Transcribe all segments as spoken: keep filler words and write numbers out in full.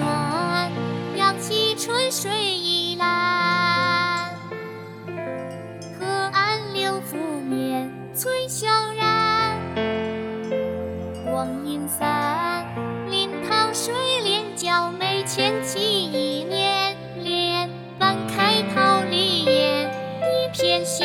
暖，扬起春水一澜。河岸柳拂面翠萧然，光阴散，临塘水连娇眉牵起一帘帘，半开桃李艳一片闲。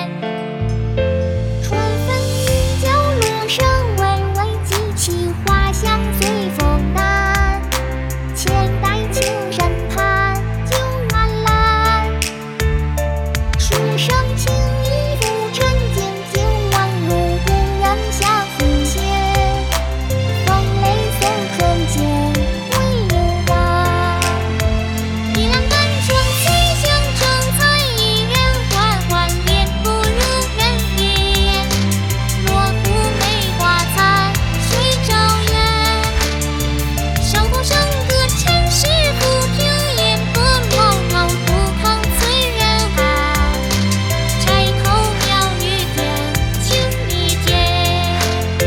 春分雨角落声微微激起，花香随风淡。千代青山畔酒满篮，书生情意浮沉静，静望入古人下浮现。风雷送春间未悠然， 一浪赶春随行正采，一人缓缓恋不如人言。落湖梅花残，水照远。韶风笙歌尘世浮萍，烟波滔滔不抗催人寒。柴口妙语间，情意间。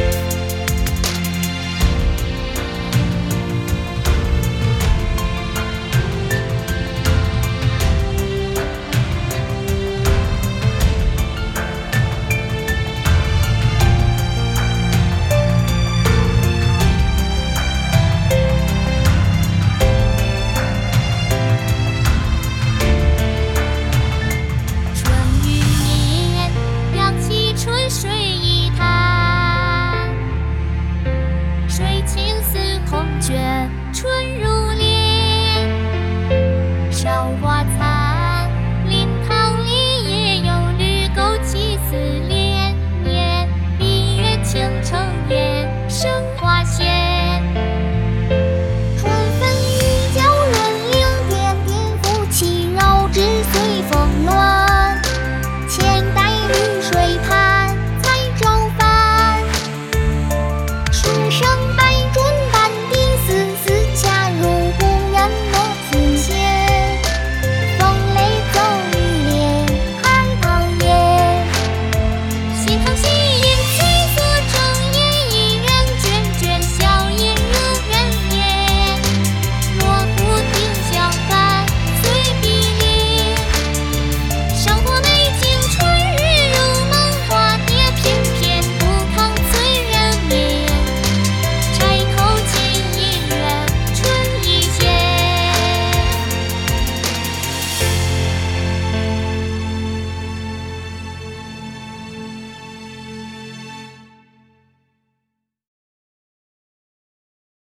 春雨绵，扬起春水一潭。水清似空卷，春如